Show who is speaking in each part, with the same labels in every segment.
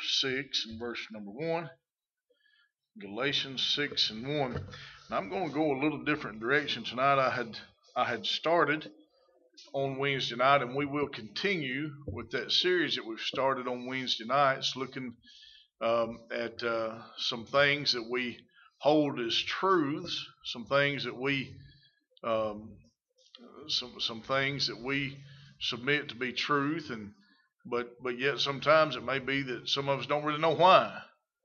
Speaker 1: 6 and verse number 1. Galatians 6 and 1. Now I'm going to go a little different direction tonight. I had started on Wednesday night, and we will continue with that series that we've started on Wednesday nights, looking at some things that we hold as truths, some things that we some things that we submit to be truth, and but yet sometimes it may be that some of us don't really know why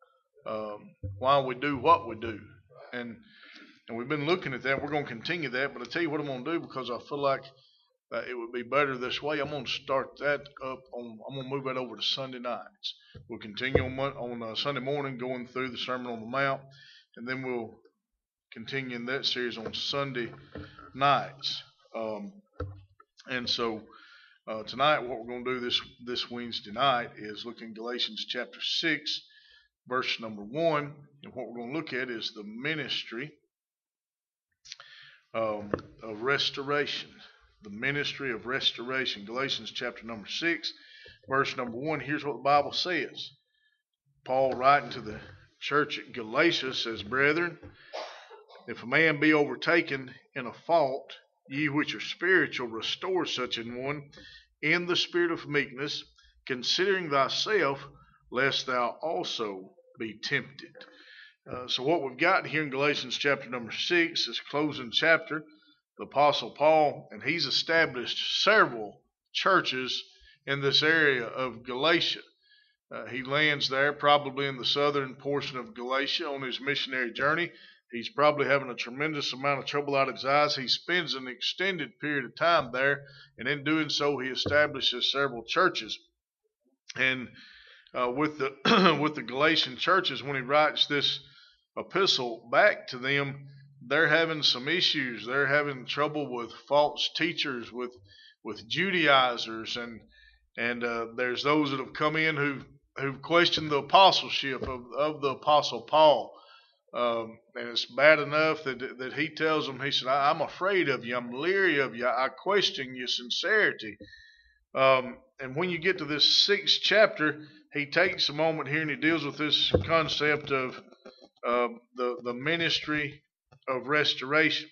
Speaker 1: we do what we do, and we've been looking at that. We're going to continue that, but I tell you what I'm going to do, because I feel like it would be better this way. I'm going to start that up on. I'm going to move that over to Sunday nights. We'll continue on Sunday morning, going through the Sermon on the Mount, and then we'll continue in that series on Sunday nights. And so tonight, what we're going to do this Wednesday night is look in Galatians chapter 6, verse number 1, and what we're going to look at is the ministry of restoration. The ministry of restoration. Galatians chapter number 6, verse number 1. Here's what the Bible says. Paul, writing to the church at Galatia, says, "Brethren, if a man be overtaken in a fault, ye which are spiritual, restore such an one in the spirit of meekness, considering thyself, lest thou also be tempted." So what we've got here in Galatians chapter number 6, this closing chapter, the Apostle Paul, and he's established several churches in this area of Galatia. He lands there probably in the southern portion of Galatia on his missionary journey. He's probably having a tremendous amount of trouble out of his eyes. He spends an extended period of time there, and in doing so, he establishes several churches. And with the Galatian churches, when he writes this epistle back to them, they're having some issues. They're having trouble with false teachers, with Judaizers, and there's those that have come in who've questioned the apostleship of the Apostle Paul. And it's bad enough that he tells them, he said, "I'm afraid of you. I'm leery of you. I question your sincerity." And when you get to this 6th chapter, he takes a moment here and he deals with this concept of the ministry of restoration.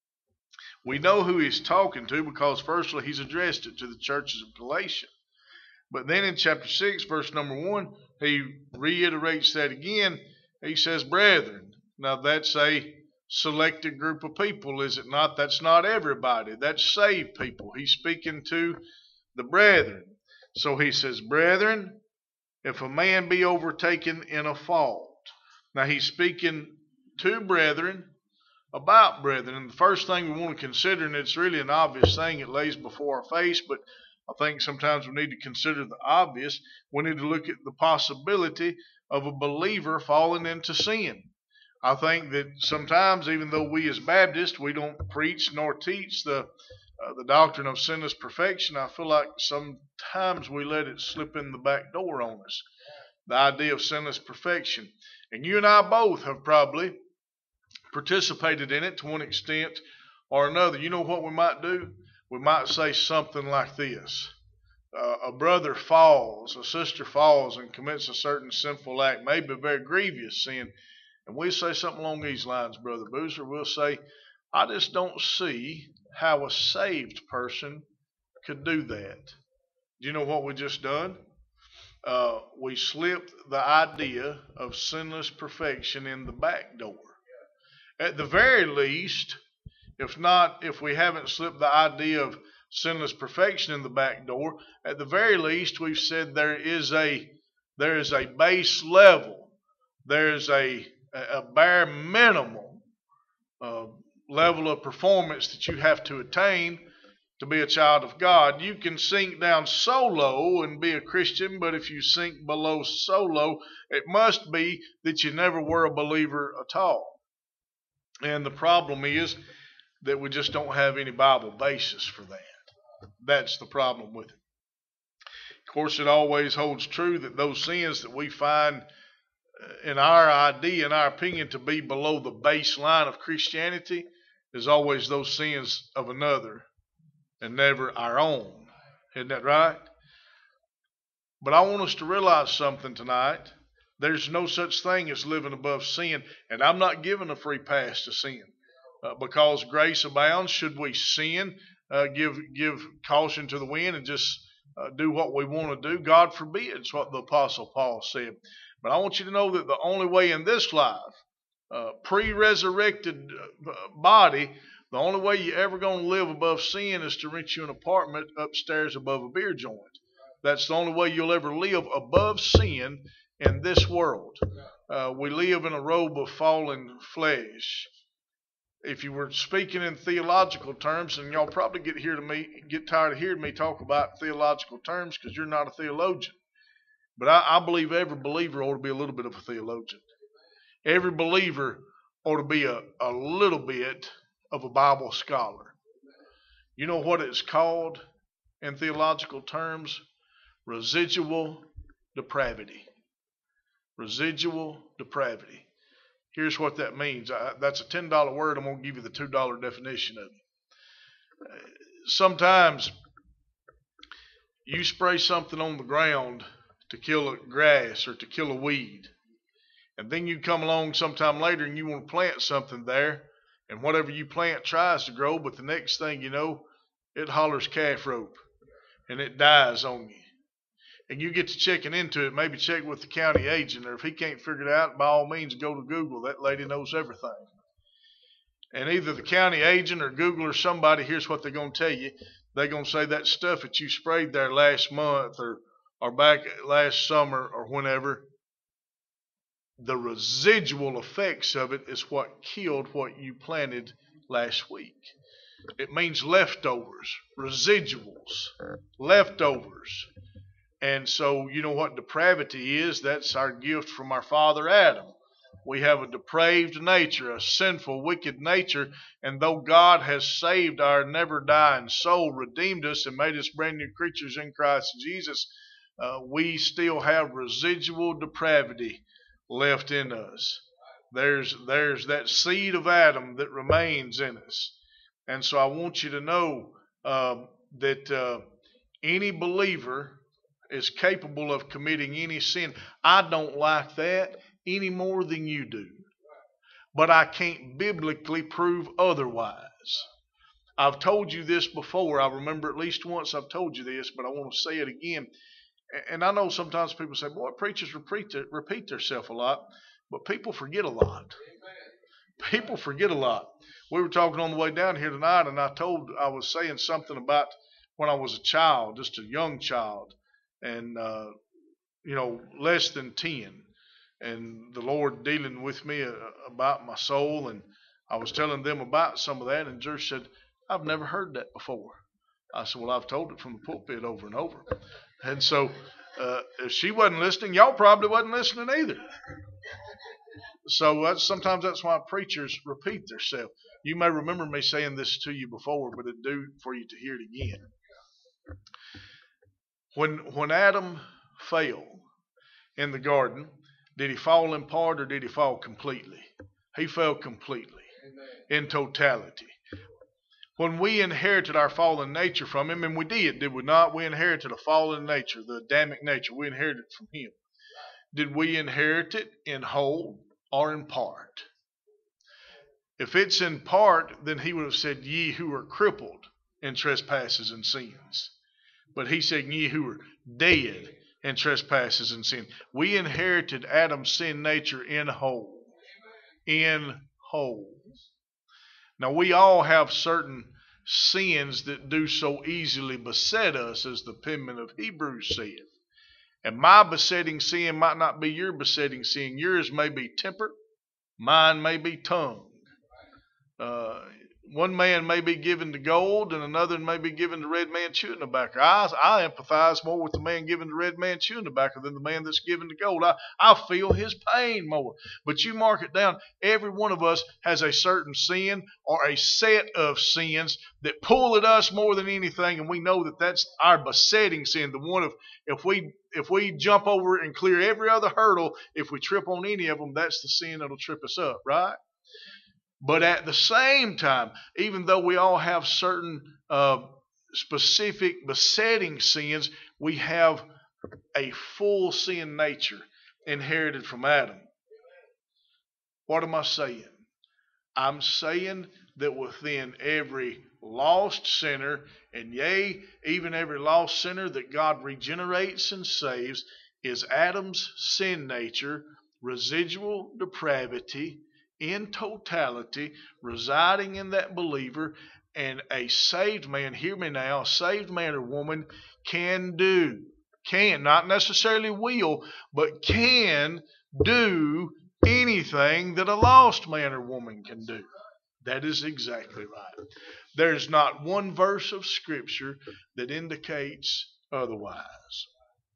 Speaker 1: We know who he's talking to, because firstly he's addressed it to the churches of Galatia. But then in chapter 6, verse number 1, he reiterates that again. He says, "Brethren." Now that's a selected group of people, is it not? That's not everybody. That's saved people. He's speaking to the brethren. So he says, "Brethren, if a man be overtaken in a fault." Now he's speaking to brethren about brethren. And the first thing we want to consider, and it's really an obvious thing, it lays before our face, but I think sometimes we need to consider the obvious. We need to look at the possibility of a believer falling into sin. I think that sometimes, even though we as Baptists, we don't preach nor teach the doctrine of sinless perfection, I feel like sometimes we let it slip in the back door on us, the idea of sinless perfection. And you and I both have probably participated in it to one extent or another. You know what we might do? We might say something like this. A brother falls, a sister falls and commits a certain sinful act, maybe a very grievous sin. And we say something along these lines, Brother Boozer. We'll say, "I just don't see how a saved person could do that." Do you know what we just done? We slipped the idea of sinless perfection in the back door. At the very least, if we haven't slipped the idea of sinless perfection in the back door, at the very least we've said there is a base level, there's a bare minimum level of performance that you have to attain to be a child of God. You can sink down so low and be a Christian, but if you sink below so low, it must be that you never were a believer at all. And the problem is that we just don't have any Bible basis for that. That's the problem with it. Of course, it always holds true that those sins that we find in our idea, in our opinion, to be below the baseline of Christianity is always those sins of another and never our own. Isn't that right? But I want us to realize something tonight. There's no such thing as living above sin, and I'm not giving a free pass to sin. Because grace abounds, should we sin, give caution to the wind and just do what we want to do? God forbid. It's what the Apostle Paul said. But I want you to know that the only way in this life, pre-resurrected body, the only way you're ever going to live above sin is to rent you an apartment upstairs above a beer joint. That's the only way you'll ever live above sin in this world. We live in a robe of fallen flesh. If you were speaking in theological terms, and y'all probably get tired of hearing me talk about theological terms because you're not a theologian. But I believe every believer ought to be a little bit of a theologian. Every believer ought to be a little bit of a Bible scholar. You know what it's called in theological terms? Residual depravity. Residual depravity. Here's what that means. That's a $10 word. I'm going to give you the $2 definition of it. Sometimes you spray something on the ground to kill a grass or to kill a weed. And then you come along sometime later and you want to plant something there. And whatever you plant tries to grow, but the next thing you know, it hollers calf rope. And it dies on you. And you get to checking into it, maybe check with the county agent, or if he can't figure it out, by all means go to Google. That lady knows everything. And either the county agent or Google or somebody, here's what they're going to tell you. They're going to say that stuff that you sprayed there last month or back last summer or whenever, the residual effects of it is what killed what you planted last week. It means leftovers, residuals, leftovers. And so, you know what depravity is? That's our gift from our father Adam. We have a depraved nature, a sinful, wicked nature, and though God has saved our never-dying soul, redeemed us, and made us brand new creatures in Christ Jesus, we still have residual depravity left in us. There's that seed of Adam that remains in us. And so I want you to know that any believer is capable of committing any sin. I don't like that any more than you do. But I can't biblically prove otherwise. I've told you this before. I remember at least once I've told you this, but I want to say it again. And I know sometimes people say, boy, preachers repeat themselves a lot, but people forget a lot. People forget a lot. We were talking on the way down here tonight, and I was saying something about when I was a child, just a young child. And, less than 10. And the Lord dealing with me about my soul. And I was telling them about some of that. And Josh said, I've never heard that before. I said, well, I've told it from the pulpit over and over. And so if she wasn't listening, y'all probably wasn't listening either. So sometimes that's why preachers repeat themselves. You may remember me saying this to you before, but it'd do for you to hear it again. When Adam fell in the garden, did he fall in part or did he fall completely? He fell completely, in totality. When we inherited our fallen nature from him, and we did we not? We inherited a fallen nature, the Adamic nature. We inherited it from him. Did we inherit it in whole or in part? If it's in part, then he would have said, ye who are crippled in trespasses and sins. But he said, ye who are dead in trespasses and sin. We inherited Adam's sin nature in whole. In whole. Now we all have certain sins that do so easily beset us, as the penman of Hebrews said. And my besetting sin might not be your besetting sin. Yours may be temper. Mine may be tongue. One man may be given to gold and another may be given to red man chewing tobacco. I empathize more with the man given to red man chewing tobacco than the man that's given to gold. I feel his pain more. But you mark it down, every one of us has a certain sin or a set of sins that pull at us more than anything, and we know that that's our besetting sin. The one of if we jump over it and clear every other hurdle, if we trip on any of them, that's the sin that'll trip us up, right? But at the same time, even though we all have certain specific besetting sins, we have a full sin nature inherited from Adam. What am I saying? I'm saying that within every lost sinner, and yea, even every lost sinner that God regenerates and saves, is Adam's sin nature, residual depravity, in totality, residing in that believer. And a saved man, hear me now, a saved man or woman can, not necessarily will, but can do anything that a lost man or woman can do. That is exactly right. There's not one verse of Scripture that indicates otherwise.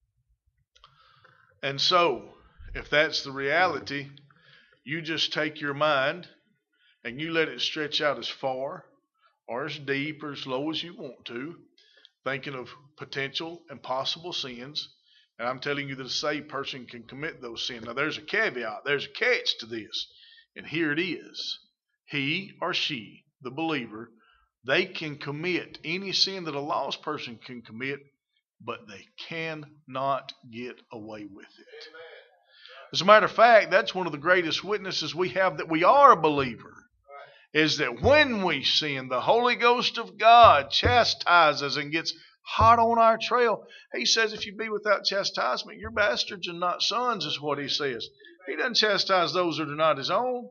Speaker 1: And so, if that's the reality, you just take your mind and you let it stretch out as far or as deep or as low as you want to, thinking of potential and possible sins. And I'm telling you that a saved person can commit those sins. Now, there's a caveat, there's a catch to this, and here it is. He or she, the believer, they can commit any sin that a lost person can commit, but they cannot get away with it. As a matter of fact, that's one of the greatest witnesses we have that we are a believer, is that when we sin, the Holy Ghost of God chastises and gets hot on our trail. He says if you be without chastisement, you're bastards and not sons, is what he says. He doesn't chastise those that are not his own.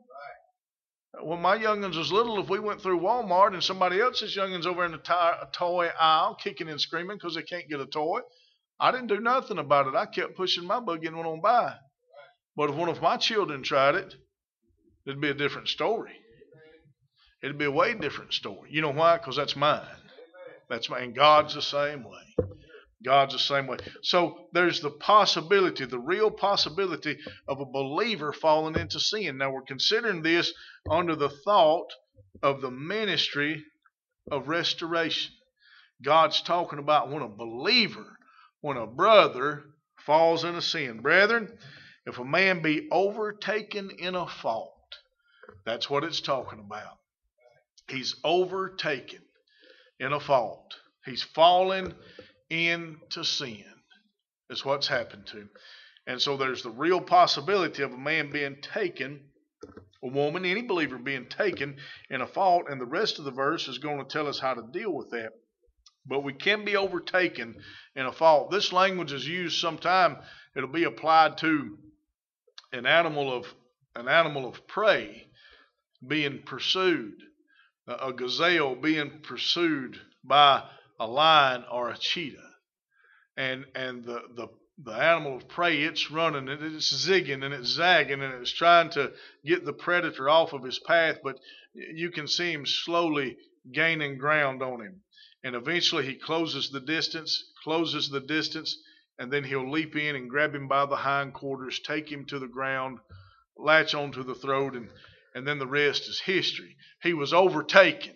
Speaker 1: When my young'uns was little, if we went through Walmart and somebody else's young'uns over in the toy aisle kicking and screaming because they can't get a toy, I didn't do nothing about it. I kept pushing my buggy and went on by. But if one of my children tried it, it'd be a different story. It'd be a way different story. You know why? Because that's mine. That's mine. And God's the same way. God's the same way. So there's the possibility, the real possibility of a believer falling into sin. Now we're considering this under the thought of the ministry of restoration. God's talking about when a believer, when a brother falls into sin. Brethren, if a man be overtaken in a fault, that's what it's talking about. He's overtaken in a fault. He's fallen into sin. That's what's happened to him. And so there's the real possibility of a man being taken, a woman, any believer being taken in a fault, and the rest of the verse is going to tell us how to deal with that. But we can be overtaken in a fault. This language is used sometime. It'll be applied to an animal of prey being pursued, a gazelle being pursued by a lion or a cheetah, and the animal of prey, it's running and it's zigging and it's zagging and it's trying to get the predator off of his path, but you can see him slowly gaining ground on him, and eventually he closes the distance, and then he'll leap in and grab him by the hindquarters, take him to the ground, latch onto the throat, and then the rest is history. He was overtaken.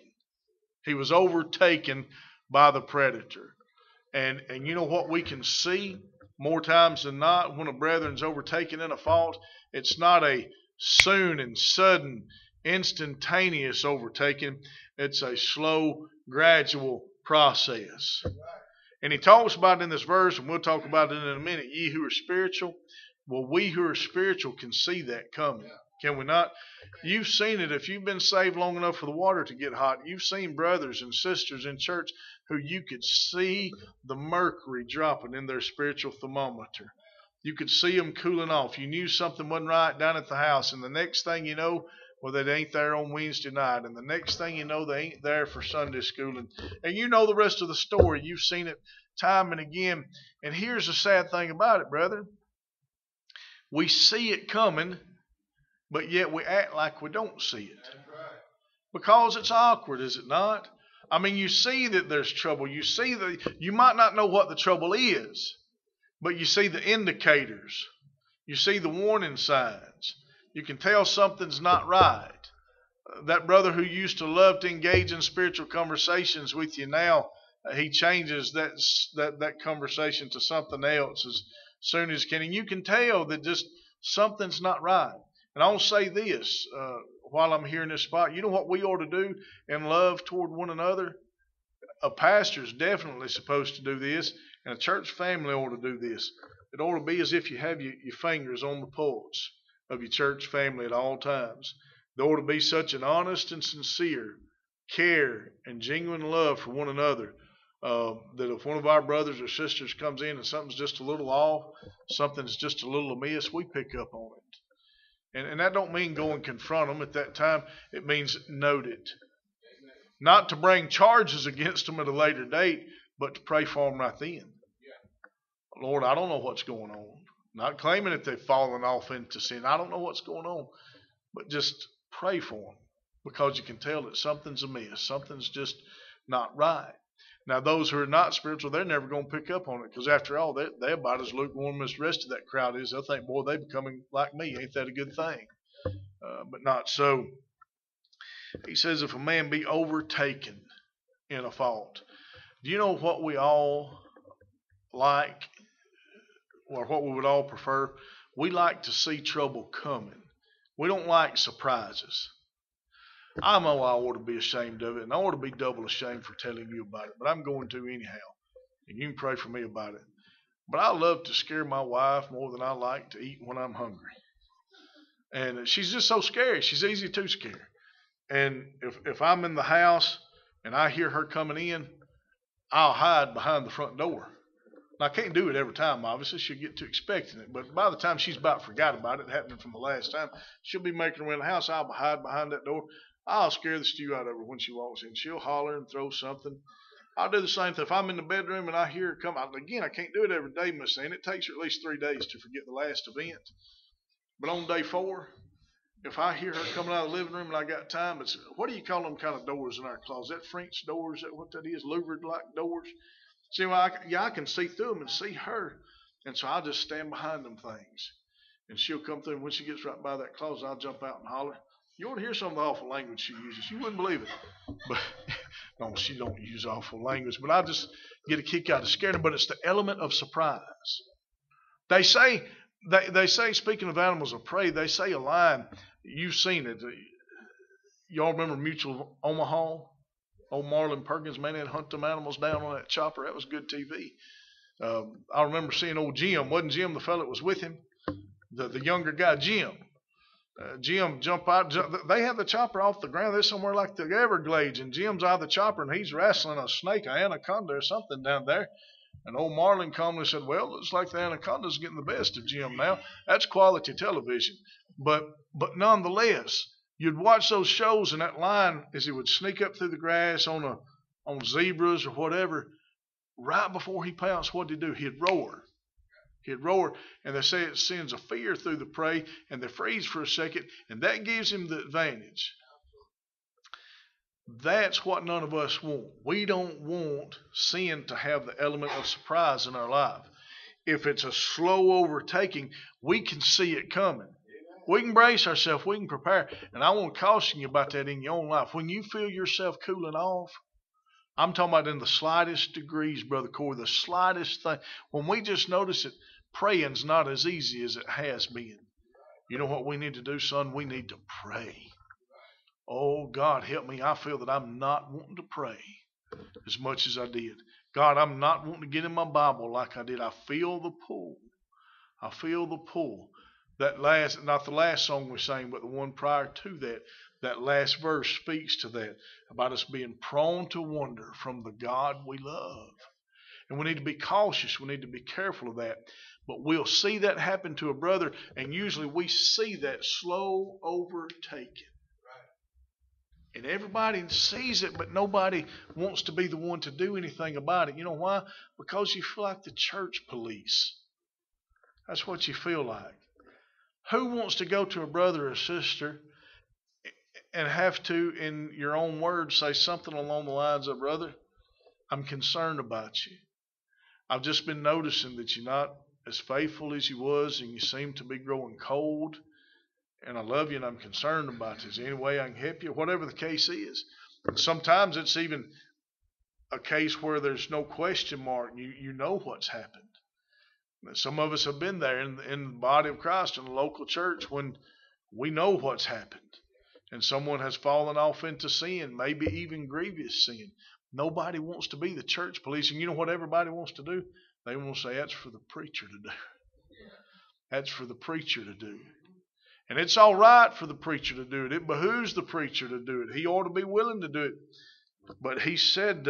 Speaker 1: By the predator. And you know what we can see more times than not when a brethren's overtaken in a fault? It's not a soon and sudden, instantaneous overtaking. It's a slow, gradual process. And he talks about it in this verse, and we'll talk about it in a minute. Ye who are spiritual. Well, we who are spiritual can see that coming. Can we not? You've seen it. If you've been saved long enough for the water to get hot, you've seen brothers and sisters in church who you could see the mercury dropping in their spiritual thermometer. You could see them cooling off. You knew something wasn't right down at the house, and the next thing you know, well, they ain't there on Wednesday night, and the next thing you know, they ain't there for Sunday school, and you know the rest of the story. You've seen it time and again. And here's the sad thing about it, brethren. We see it coming, but yet we act like we don't see it. Because it's awkward, is it not? I mean, you see that there's trouble. You might not know what the trouble is, but you see the indicators. You see the warning signs. You can tell something's not right. That brother who used to love to engage in spiritual conversations with you now, he changes that conversation to something else as soon as he can. And you can tell that just something's not right. And I'll say this while I'm here in this spot. You know what we ought to do in love toward one another? A pastor's definitely supposed to do this, And a church family ought to do this. It ought to be as if you have your fingers on the pulse of your church family at all times. There ought to be such an honest and sincere care and genuine love for one another that if one of our brothers or sisters comes in and something's just a little off, something's just a little amiss, we pick up on it. And that don't mean go and confront them at that time. It means note it. Not to bring charges against them at a later date, but to pray for them right then. Lord, I don't know what's going on. Not claiming that they've fallen off into sin. I don't know what's going on. But just pray for them, because you can tell that something's amiss. Something's just not right. Now, those who are not spiritual, they're never going to pick up on it, because after all, they're about as lukewarm as the rest of that crowd is. They'll think, boy, they're becoming like me. Ain't that a good thing? But not so. He says, if a man be overtaken in a fault. Do you know what we all like, or what we would all prefer? We like to see trouble coming. We don't like surprises. I know I ought to be ashamed of it, and I ought to be double ashamed for telling you about it, but I'm going to anyhow, and you can pray for me about it. But I love to scare my wife more than I like to eat when I'm hungry. And she's just so scary. She's easy to scare. And if I'm in the house and I hear her coming in, I'll hide behind the front door. Now, I can't do it every time, obviously. She'll get to expecting it. But by the time she's about forgot about it, happening from the last time, she'll be making her way in the house. I'll hide behind that door. I'll scare the stew out of her when she walks in. She'll holler and throw something. I'll do the same thing. If I'm in the bedroom and I hear her come out, again, I can't do it every day, Miss Ann. It takes her at least 3 days to forget the last event. But on day 4, if I hear her coming out of the living room and I got time, it's, what do you call them kind of doors in our closet? Is that French doors? Is that what that is? Louvered-like doors? See, well, I can see through them and see her. And so I'll just stand behind them things. And she'll come through, and when she gets right by that closet, I'll jump out and holler. You ought to hear some of the awful language she uses. You wouldn't believe it. But no, she don't use awful language. But I just get a kick out of scaring them. But it's the element of surprise. They say, speaking of animals of prey, they say a line. You've seen it. Y'all remember Mutual Omaha? Old Marlin Perkins, man, they'd hunt them animals down on that chopper. That was good TV. I remember seeing old Jim. Wasn't Jim the fellow that was with him? The younger guy, Jim. Jim jump out. They have the chopper off the ground. They're somewhere like the Everglades, and Jim's out of the chopper, and he's wrestling a snake, an anaconda or something down there. And old Marlin calmly said, well, looks like the anaconda's getting the best of Jim now. That's quality television. But nonetheless, you'd watch those shows, and that lion, as he would sneak up through the grass on zebras or whatever, right before he pounced, what'd he do? He'd roar. He'd roar, and they say it sends a fear through the prey, and they freeze for a second, and that gives him the advantage. That's what none of us want. We don't want sin to have the element of surprise in our life. If it's a slow overtaking, we can see it coming. We can brace ourselves. We can prepare. And I want to caution you about that in your own life. When you feel yourself cooling off, I'm talking about in the slightest degrees, Brother Corey, the slightest thing. When we just notice that praying's not as easy as it has been. You know what we need to do, son? We need to pray. Oh, God, help me. I feel that I'm not wanting to pray as much as I did. God, I'm not wanting to get in my Bible like I did. I feel the pull. I feel the pull. That last, not the last song we sang, but the one prior to that, that last verse speaks to that, about us being prone to wander from the God we love. And we need to be cautious. We need to be careful of that. But we'll see that happen to a brother, and usually we see that slow overtaking. And everybody sees it, but nobody wants to be the one to do anything about it. You know why? Because you feel like the church police. That's what you feel like. Who wants to go to a brother or sister and have to, in your own words, say something along the lines of, brother, I'm concerned about you. I've just been noticing that you're not as faithful as you was, and you seem to be growing cold. And I love you, and I'm concerned about you. Is there any way I can help you? Whatever the case is. And sometimes it's even a case where there's no question mark. You know what's happened. Some of us have been there in the body of Christ, in the local church, when we know what's happened. And someone has fallen off into sin, maybe even grievous sin. Nobody wants to be the church police. And you know what everybody wants to do? They want to say that's for the preacher to do. That's for the preacher to do. And it's all right for the preacher to do it. It behooves the preacher to do it. He ought to be willing to do it. But he said,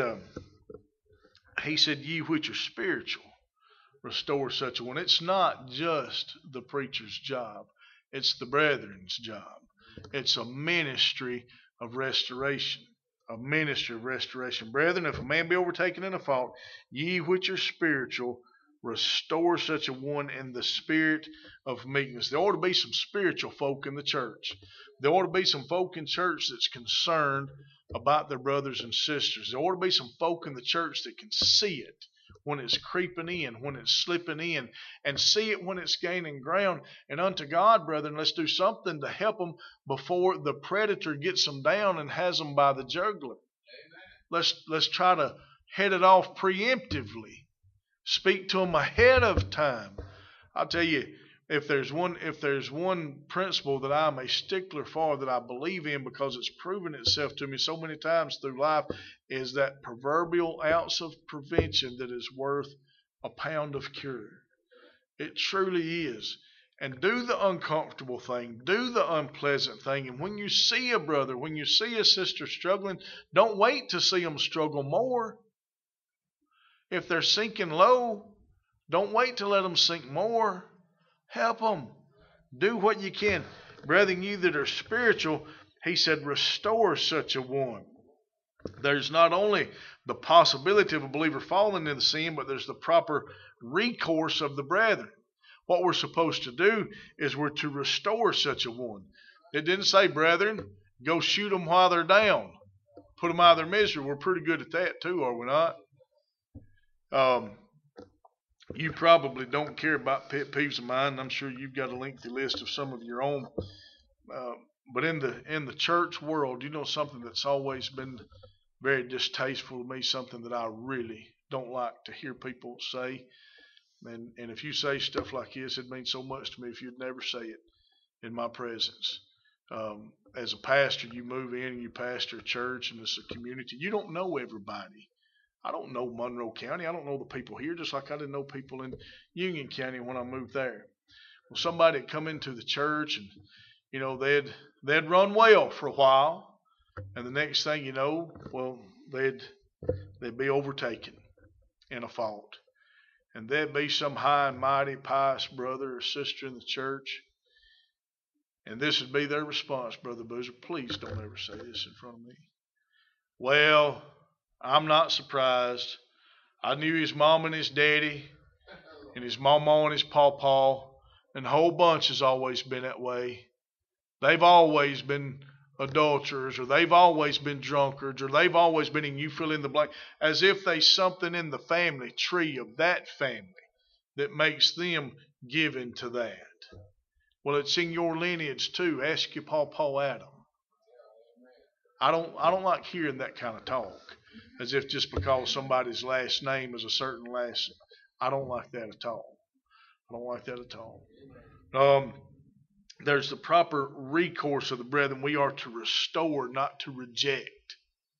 Speaker 1: ye which are spiritual, restore such a one. It's not just the preacher's job. It's the brethren's job. It's a ministry of restoration. A ministry of restoration. Brethren, if a man be overtaken in a fault, ye which are spiritual, restore such a one in the spirit of meekness. There ought to be some spiritual folk in the church. There ought to be some folk in church that's concerned about their brothers and sisters. There ought to be some folk in the church that can see it when it's creeping in, when it's slipping in, and see it when it's gaining ground. And unto God, brethren, let's do something to help them before the predator gets them down and has them by the jugular. Let's try to head it off preemptively. Speak to them ahead of time. I'll tell you, if there's one principle that I'm a stickler for, that I believe in because it's proven itself to me so many times through life, is that proverbial ounce of prevention that is worth a pound of cure. It truly is. And do the uncomfortable thing. Do the unpleasant thing. And when you see a brother, when you see a sister struggling, don't wait to see them struggle more. If they're sinking low, don't wait to let them sink more. Help them. Do what you can. Brethren, you that are spiritual, he said, restore such a one. There's not only the possibility of a believer falling into sin, but there's the proper recourse of the brethren. What we're supposed to do is we're to restore such a one. It didn't say, brethren, go shoot them while they're down. Put them out of their misery. We're pretty good at that too, are we not? You probably don't care about pet peeves of mine. I'm sure you've got a lengthy list of some of your own. But in the church world, you know something that's always been very distasteful to me, something that I really don't like to hear people say. And if you say stuff like this, it means so much to me if you'd never say it in my presence. As a pastor, you move in and you pastor a church and it's a community. You don't know everybody. I don't know Monroe County. I don't know the people here, just like I didn't know people in Union County when I moved there. Well, somebody had come into the church and, you know, they'd run well for a while. And the next thing you know, well, they'd be overtaken in a fault. And there'd be some high and mighty pious brother or sister in the church. And this would be their response, Brother Boozer, please don't ever say this in front of me. Well, I'm not surprised. I knew his mom and his daddy, and his mama and his pawpaw, and the whole bunch has always been that way. They've always been adulterers, or they've always been drunkards, or they've always been, and you fill in the blank, as if there's something in the family tree of that family that makes them given to that. Well, it's in your lineage too. Ask your pawpaw Adam. I don't like hearing that kind of talk, as if just because somebody's last name is a certain last. I don't like that at all. I don't like that at all. There's the proper recourse of the brethren. We are to restore, not to reject.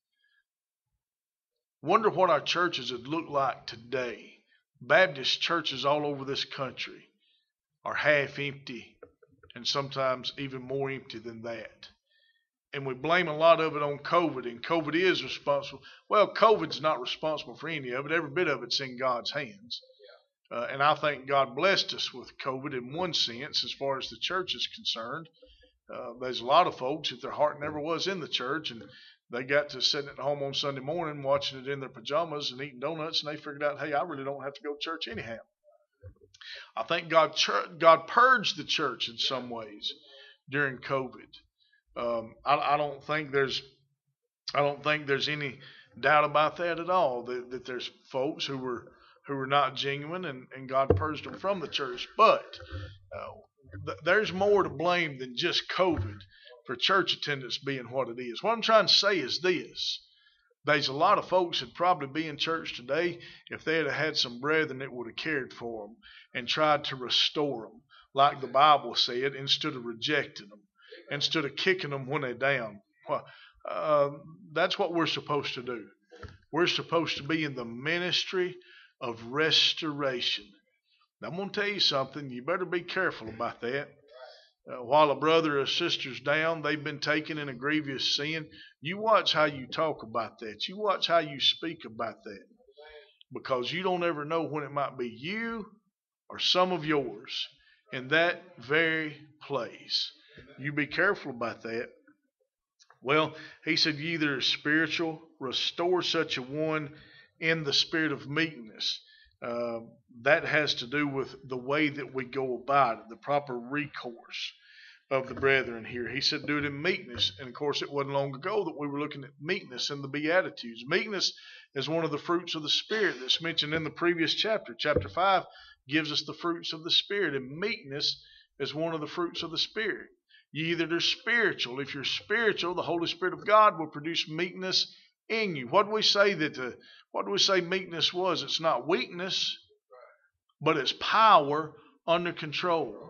Speaker 1: Wonder what our churches would look like today. Baptist churches all over this country are half empty, and sometimes even more empty than that. And we blame a lot of it on COVID, and COVID is responsible. Well, COVID's not responsible for any of it. Every bit of it's in God's hands. And I think God blessed us with COVID in one sense as far as the church is concerned. There's a lot of folks that their heart never was in the church, and they got to sitting at home on Sunday morning watching it in their pajamas and eating donuts, and they figured out, hey, I really don't have to go to church anyhow. I think God purged the church in some ways during COVID. I don't think there's any doubt about that at all. That there's folks who were not genuine, and God purged them from the church. But there's more to blame than just COVID for church attendance being what it is. What I'm trying to say is this. There's a lot of folks that probably be in church today if they had some brethren that would have cared for them and tried to restore them, like the Bible said, instead of rejecting them, instead of kicking them when they're down. That's what we're supposed to do. We're supposed to be in the ministry of restoration. Now, I'm going to tell you something. You better be careful about that. While a brother or sister's down, they've been taken in a grievous sin. You watch how you talk about that. You watch how you speak about that. Because you don't ever know when it might be you or some of yours in that very place. You be careful about that. Well, he said, ye that are spiritual, restore such a one in the spirit of meekness. That has to do with the way that we go about it, the proper recourse of the brethren here. He said, do it in meekness. And of course, it wasn't long ago that we were looking at meekness in the Beatitudes. Meekness is one of the fruits of the Spirit that's mentioned in the previous chapter. Chapter 5 gives us the fruits of the Spirit, and meekness is one of the fruits of the Spirit. Ye that are spiritual. If you're spiritual, the Holy Spirit of God will produce meekness in you. What do we say meekness was? It's not weakness, but it's power under control.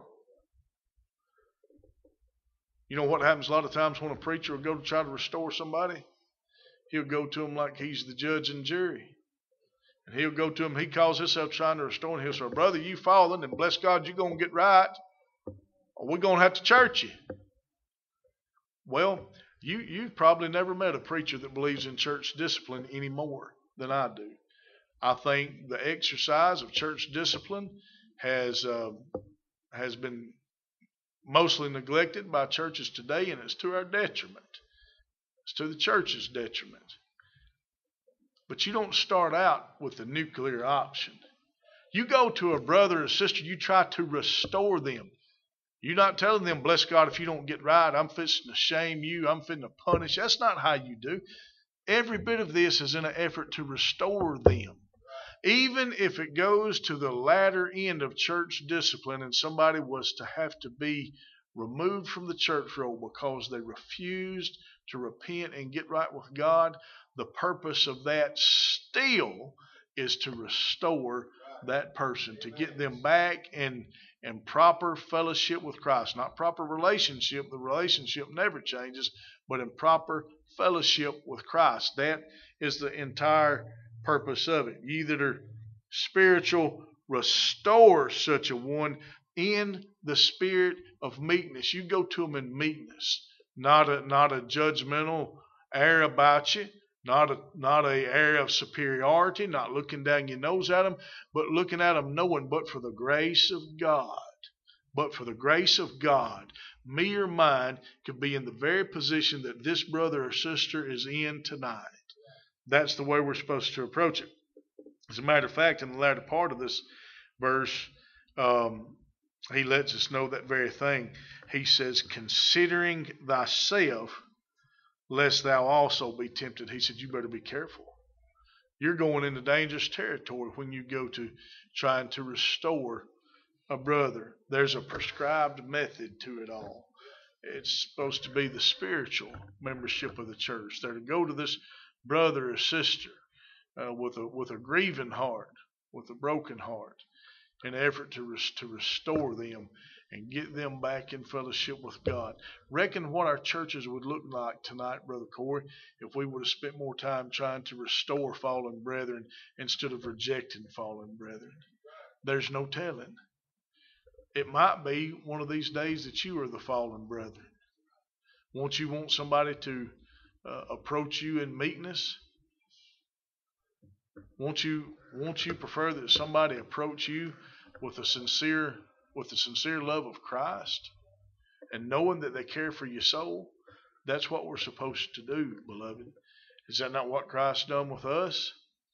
Speaker 1: You know what happens a lot of times when a preacher will go to try to restore somebody? He'll go to them like he's the judge and jury. And he'll go to them, he calls himself trying to restore, and he'll say, brother, you fallen, and bless God, you're going to get right, or we're going to have to church you. Well, you've probably never met a preacher that believes in church discipline any more than I do. I think the exercise of church discipline has been mostly neglected by churches today, and it's to our detriment. It's to the church's detriment. But you don't start out with the nuclear option. You go to a brother or sister, you try to restore them. You're not telling them, bless God, if you don't get right, I'm fixing to shame you, I'm fixing to punish. That's not how you do. Every bit of this is in an effort to restore them. Even if it goes to the latter end of church discipline and somebody was to have to be removed from the church roll because they refused to repent and get right with God, the purpose of that still is to restore that person, to get them back in proper fellowship with Christ. Not proper relationship. The relationship never changes, but in proper fellowship with Christ. That is the entire purpose of it. Ye that are spiritual, restore such a one in the spirit of meekness. You go to them in meekness, not a judgmental air about you, not a air of superiority, not looking down your nose at them, but looking at them knowing, but for the grace of God, me or mine could be in the very position that this brother or sister is in tonight. That's the way we're supposed to approach it. As a matter of fact, in the latter part of this verse, he lets us know that very thing. He says, considering thyself, lest thou also be tempted. He said, you better be careful. You're going into dangerous territory when you go to trying to restore a brother. There's a prescribed method to it all. It's supposed to be the spiritual membership of the church. They're to go to this brother or sister with a grieving heart, with a broken heart, in an effort to restore them and get them back in fellowship with God. Reckon what our churches would look like tonight, Brother Corey, if we would have spent more time trying to restore fallen brethren instead of rejecting fallen brethren. There's no telling. It might be one of these days that you are the fallen brethren. Won't you want somebody to approach you in meekness? Won't you prefer that somebody approach you with a sincere love of Christ and knowing that they care for your soul? That's what we're supposed to do, beloved. Is that not what Christ done with us?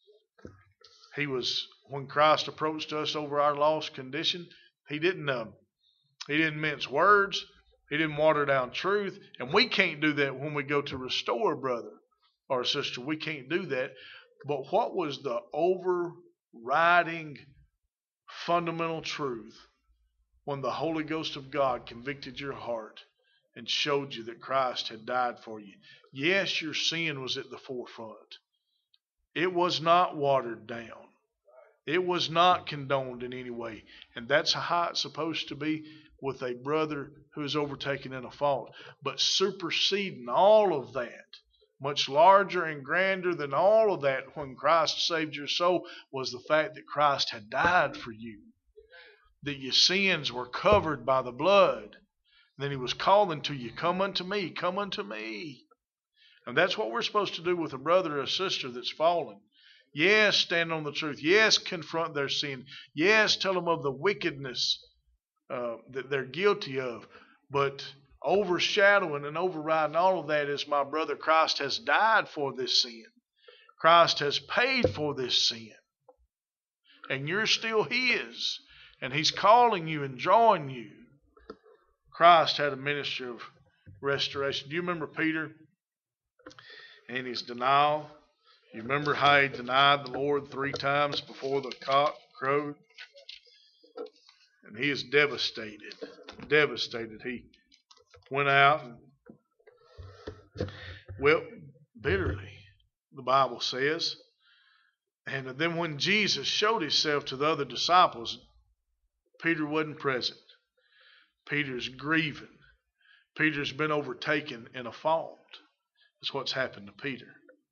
Speaker 1: When Christ approached us over our lost condition, he didn't mince words. He didn't water down truth. And we can't do that when we go to restore a brother or a sister. We can't do that. But what was the overriding fundamental truth when the Holy Ghost of God convicted your heart and showed you that Christ had died for you? Yes, your sin was at the forefront. It was not watered down. It was not condoned in any way. And that's how it's supposed to be with a brother who is overtaken in a fault. But superseding all of that, much larger and grander than all of that when Christ saved your soul, was the fact that Christ had died for you, that your sins were covered by the blood. Then he was calling to you, come unto me, come unto me. And that's what we're supposed to do with a brother or a sister that's fallen. Yes, stand on the truth. Yes, confront their sin. Yes, tell them of the wickedness that they're guilty of. But overshadowing and overriding all of that is, my brother, Christ has died for this sin. Christ has paid for this sin. And you're still his. And he's calling you and drawing you. Christ had a ministry of restoration. Do you remember Peter and his denial? You remember how he denied the Lord 3 times before the cock crowed? And he is devastated. Devastated. He went out and wept bitterly, the Bible says. And then when Jesus showed himself to the other disciples, Peter wasn't present. Peter's grieving. Peter's been overtaken in a fault. That's what's happened to Peter.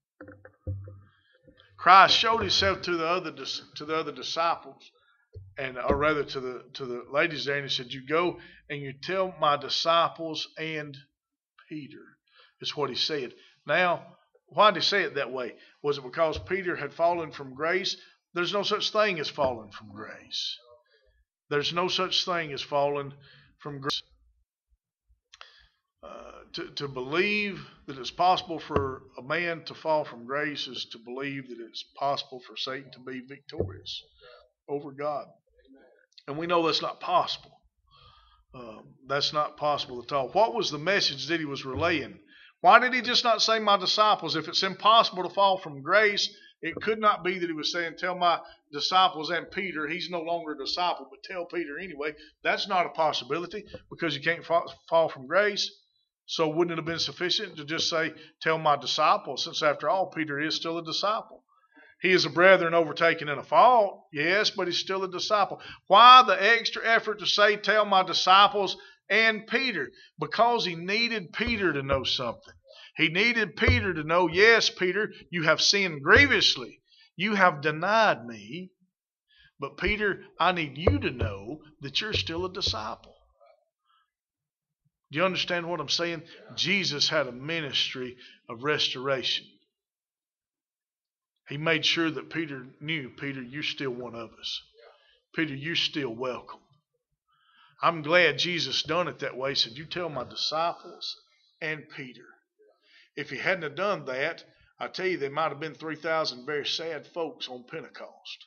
Speaker 1: Christ showed himself to the other disciples, or rather to the ladies there, and he said, "You go and you tell my disciples and Peter." Is what he said. Now, why did he say it that way? Was it because Peter had fallen from grace? There's no such thing as fallen from grace. There's no such thing as fallen from grace. To believe that it's possible for a man to fall from grace is to believe that it's possible for Satan to be victorious over God. And we know that's not possible. That's not possible at all. What was the message that he was relaying? Why did he just not say my disciples? If it's impossible to fall from grace, it could not be that he was saying, tell my disciples and Peter. He's no longer a disciple, but tell Peter anyway. That's not a possibility because you can't fall from grace. So wouldn't it have been sufficient to just say, tell my disciples, since after all, Peter is still a disciple. He is a brethren overtaken in a fault, yes, but he's still a disciple. Why the extra effort to say, tell my disciples and Peter? Because he needed Peter to know something. He needed Peter to know, yes, Peter, you have sinned grievously. You have denied me. But Peter, I need you to know that you're still a disciple. Do you understand what I'm saying? Jesus had a ministry of restoration. He made sure that Peter knew, Peter, you're still one of us. Peter, you're still welcome. I'm glad Jesus done it that way. He said, you tell my disciples and Peter. If he hadn't have done that, I tell you, there might have been 3,000 very sad folks on Pentecost.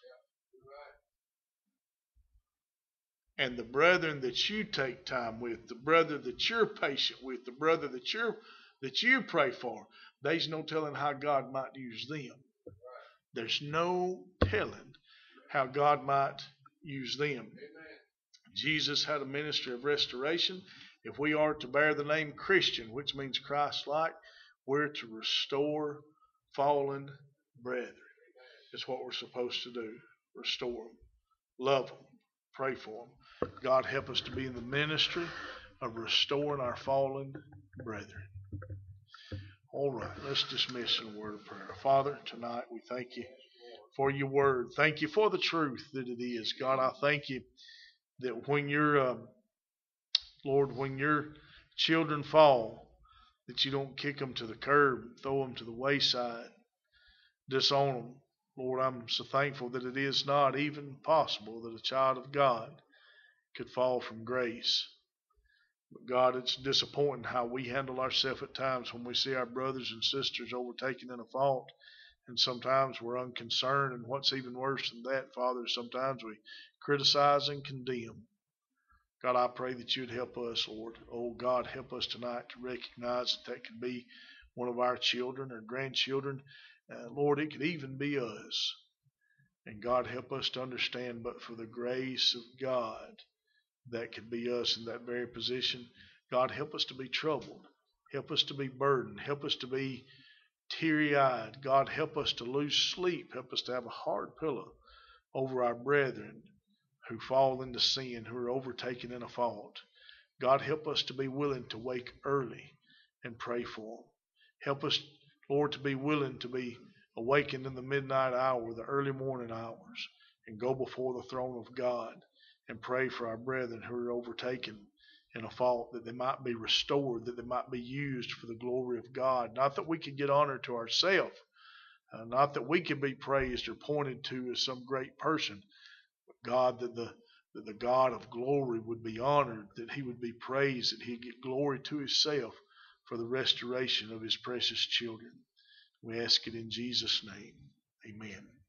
Speaker 1: And the brethren that you take time with, the brother that you're patient with, the brother that you pray for, there's no telling how God might use them. There's no telling how God might use them. Jesus had a ministry of restoration. If we are to bear the name Christian, which means Christ-like, we're to restore fallen brethren. That's what we're supposed to do. Restore them. Love them. Pray for them. God help us to be in the ministry of restoring our fallen brethren. All right, let's dismiss in a word of prayer. Father, tonight we thank you for your word. Thank you for the truth that it is. God, I thank you that when Lord, when your children fall, that you don't kick them to the curb, throw them to the wayside, disown them. Lord, I'm so thankful that it is not even possible that a child of God could fall from grace. But God, it's disappointing how we handle ourselves at times when we see our brothers and sisters overtaken in a fault. And sometimes we're unconcerned. And what's even worse than that, Father, sometimes we criticize and condemn. God, I pray that you'd help us, Lord. Oh, God, help us tonight to recognize that could be one of our children or grandchildren. Lord, it could even be us. And God, help us to understand, but for the grace of God, that could be us in that very position. God, help us to be troubled. Help us to be burdened. Help us to be teary-eyed. God, help us to lose sleep. Help us to have a hard pillow over our brethren who fall into sin, who are overtaken in a fault. God, help us to be willing to wake early and pray for them. Help us Lord, to be willing to be awakened in the midnight hour, the early morning hours, and go before the throne of God and pray for our brethren who are overtaken in a fault, that they might be restored, that they might be used for the glory of God. Not that we can get honor to ourselves, not that we can be praised or pointed to as some great person, but God, that the God of glory would be honored, that he would be praised, that he'd get glory to himself for the restoration of his precious children. We ask it in Jesus' name. Amen.